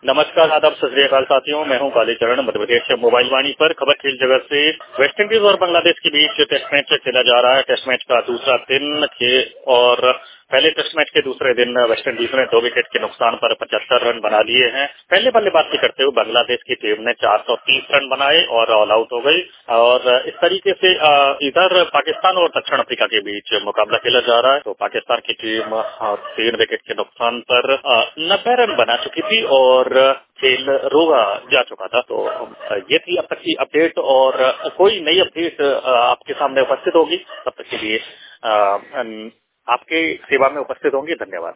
नमस्कार, आदाब, सत श्री अकाल साथियों। मैं हूं कालीचरण, मध्य प्रदेश मोबाइल वाणी पर खबर खेल जगत से। वेस्टइंडीज और बांग्लादेश के बीच टेस्ट मैच खेला जा रहा है। टेस्ट मैच का दूसरा दिन और पहले टेस्ट मैच के दूसरे दिन वेस्टइंडीज ने 2 विकेट के नुकसान पर 75 रन बना लिए हैं। पहले बल्लेबाजी करते हुए बांग्लादेश की टीम ने 430 रन बनाए और ऑल आउट हो गई। और इस तरीके से इधर पाकिस्तान और दक्षिण अफ्रीका के बीच मुकाबला खेला जा रहा है। तो पाकिस्तान की टीम 3 विकेट के नुकसान पर 90 रन बना चुकी थी और खेल रोका जा चुका था। तो ये थी अब तक की अपडेट और कोई नई अपडेट आपके सामने उपस्थित होगी। तब तक के लिए आपके सेवा में उपस्थित होंगे। धन्यवाद।